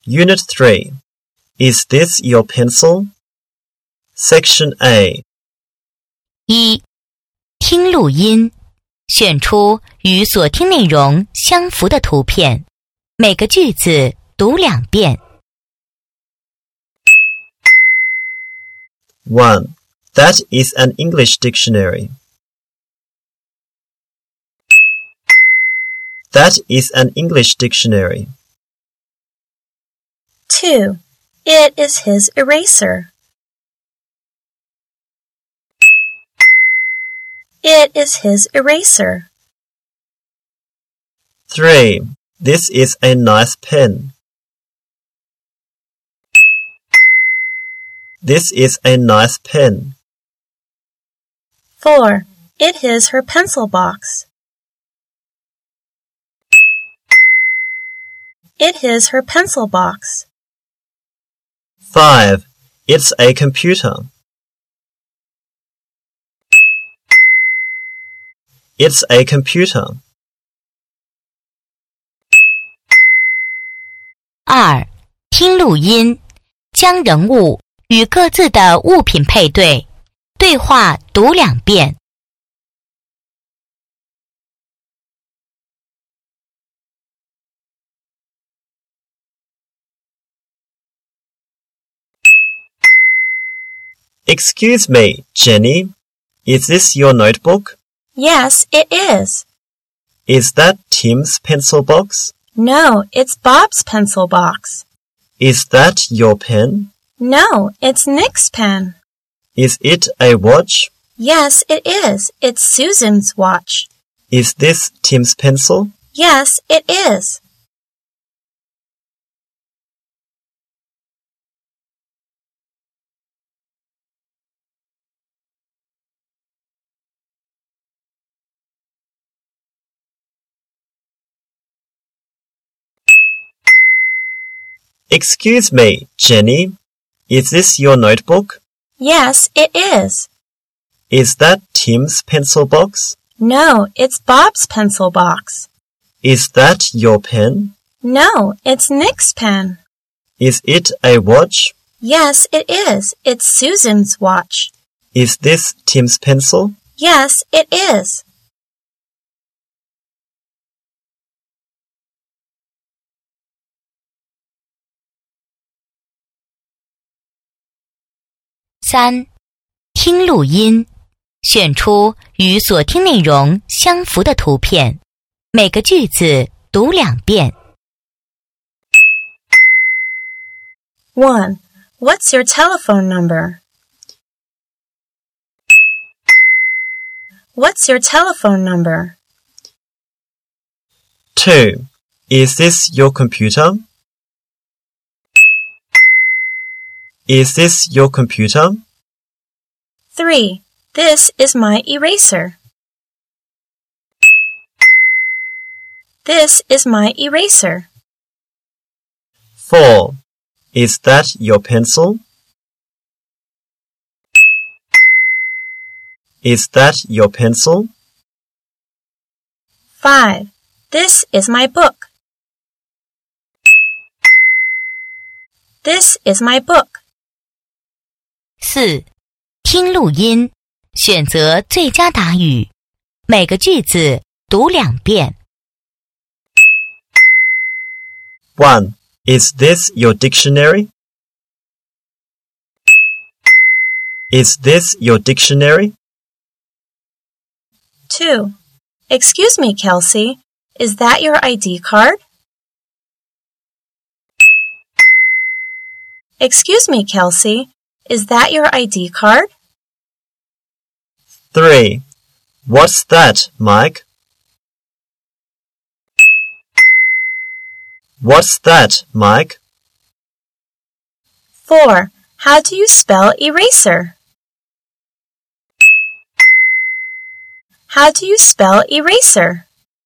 Unit 3. Is this your pencil? Section A. 1. 听录音，选出与所听内容相符的图片，每个句子读2遍。 1. That is an English dictionary. That is an English dictionary. 2. It is his eraser. It is his eraser. 3. This is a nice pen. This is a nice pen. 4. It is her pencil box. It is her pencil box. 5. It's a computer. It's a computer. 2. 听录音，将人物与各自的物品配对，对话读2遍。 Excuse me, Jenny. Is this your notebook? Yes, it is. Is that Tim's pencil box? No, it's Bob's pencil box. Is that your pen? No, it's Nick's pen. Is it a watch? Yes, it is. It's Susan's watch. Is this Tim's pencil? Yes, it is. 'Excuse me, Jenny. Is this your notebook? Yes, it is. Is that Tim's pencil box? No, it's Bob's pencil box. Is that your pen? No, it's Nick's pen. Is it a watch? Yes, it is. It's Susan's watch. Is this Tim's pencil? Yes, it is. 3. 听录音，选出与所听内容相符的图片，每个句子读2遍。 1. What's your telephone number? What's your telephone number? 2. Is this your computer? Is this your computer? 3. This is my eraser. This is my eraser. 4. Is that your pencil? Is that your pencil? 5. This is my book. This is my book. 4. 听录音，选择最佳答语，每个句子读2遍。 1. Is this your dictionary? Is this your dictionary? 2. Excuse me, Kelsey. Is that your ID card? Excuse me, Kelsey. Is that your ID card? 3. What's that, Mike? What's that, Mike? 4. How do you spell eraser? How do you spell eraser?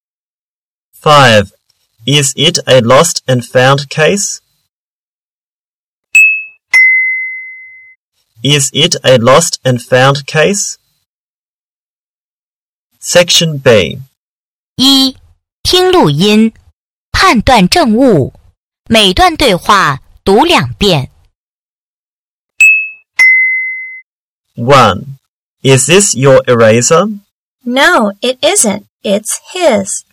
5. Is it a lost and found case? Is it a lost and found case? Section B. 1. 听录音，判断正误， 每段对话读2遍。 1. Is this your eraser? No, it isn't. It's his.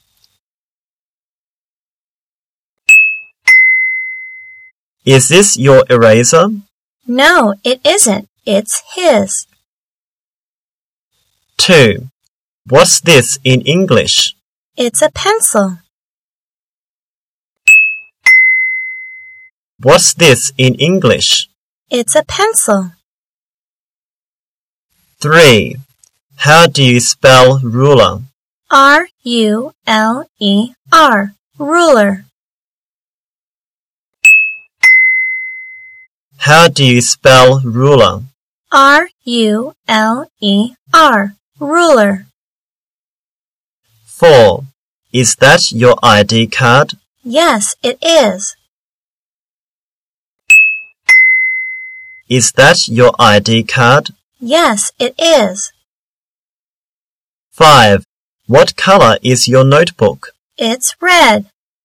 Is this your eraser? No, it isn't. It's his. 2. What's this in English? It's a pencil. What's this in English? It's a pencil. 3. How do you spell ruler? R-U-L-E-R. Ruler. How do you spell ruler? R-U-L-E-R. Ruler. 4. Is that your ID card? Yes, it is. Is that your ID card? Yes, it is. 5. What color is your notebook? It's red.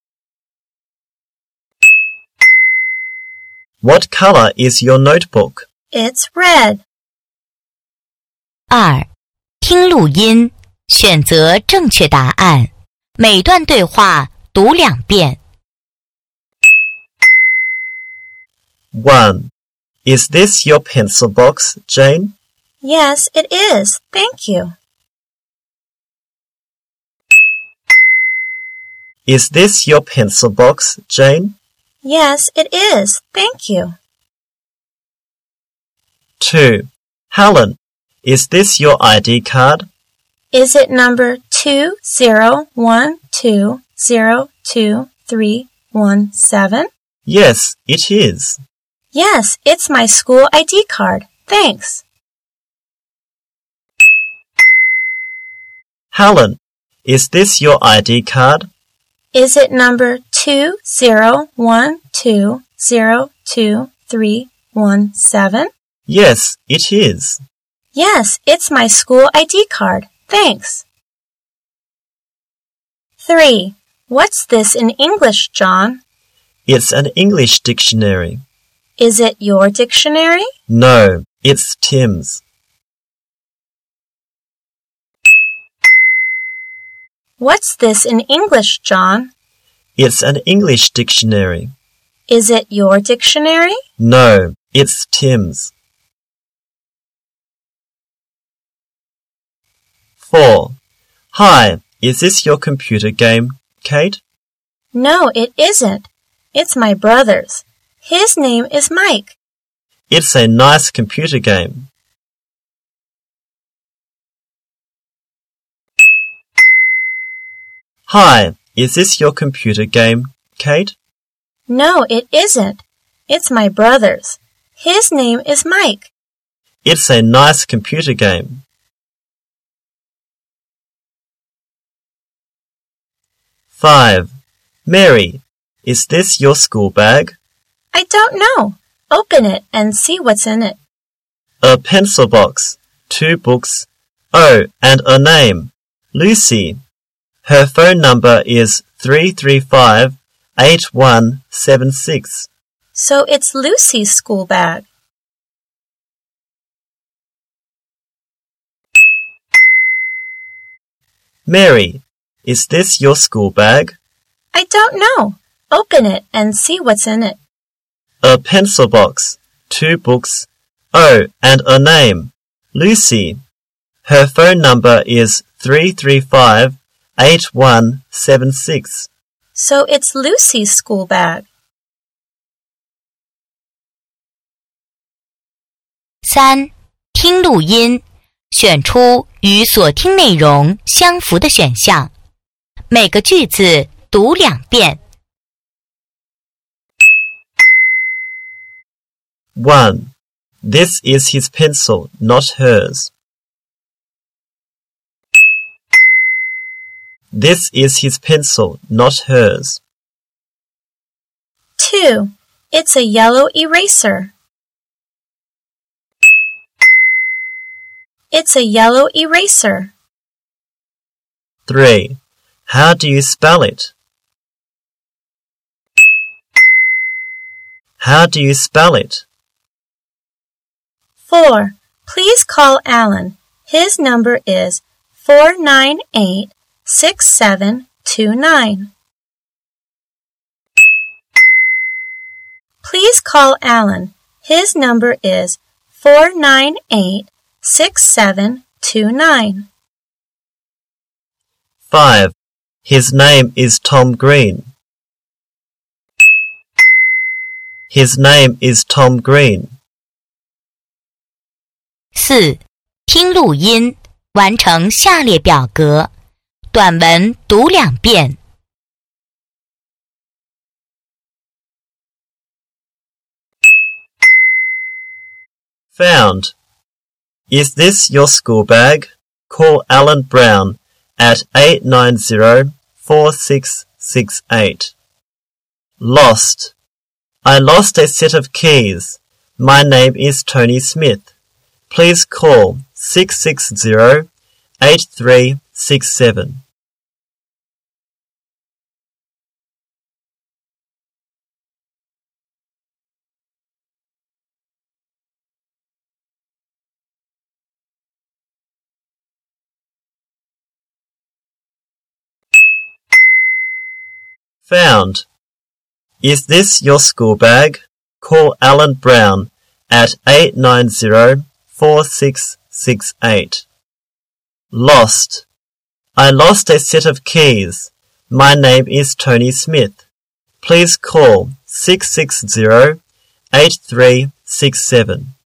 What color is your notebook? It's red. 2. 听录音，选择正确答案。每段对话读2遍。 1. Is this your pencil box, Jane? Yes, it is. Thank you. Is this your pencil box, Jane? Yes, it is. Thank you. 2. Helen, is this your ID card? Is it number 2012022317? Yes, it is. Yes, it's my school ID card. Thanks. Helen, is this your ID card? Is it number 2012022317? Yes, it is. Yes, it's my school ID card. Thanks. 3. What's this in English, John? It's an English dictionary. Is it your dictionary? No, it's Tim's. What's this in English, John? It's an English dictionary. Is it your dictionary? No, it's Tim's. 4. Hi, is this your computer game, Kate? No, it isn't. It's my brother's. His name is Mike. It's a nice computer game. Hi, is this your computer game, Kate? No, it isn't. It's my brother's. His name is Mike. It's a nice computer game. 5. Mary, is this your school bag? I don't know. Open it and see what's in it. A pencil box, 2 books, oh, and a name, Lucy. Her phone number is 335-8176. So it's Lucy's school bag. Mary, is this your school bag? I don't know. Open it and see what's in it. A pencil box, 2 books, oh, and a name, Lucy. Her phone number is 335-8176. So it's Lucy's school bag. 3. 听录音，选出与所听内容相符的选项。每个句子读2遍。 1. This is his pencil, not hers. This is his pencil, not hers. 2. It's a yellow eraser. It's a yellow eraser. 3. How do you spell it? How do you spell it? 4. Please call Alan. His number is 498-6729. Please call Alan. His number is 498-6729. 5. His name is Tom Green. His name is Tom Green. 4. 听录音，完成下列表格。短文读2遍。 Found. Is this your school bag? Call Alan Brown at 890-4668. Lost. I lost a set of keys. My name is Tony Smith. Please call 660-8367. Found. Is this your school bag? Call Alan Brown at 890-4668. Lost. I lost a set of keys. My name is Tony Smith. Please call 660-8367.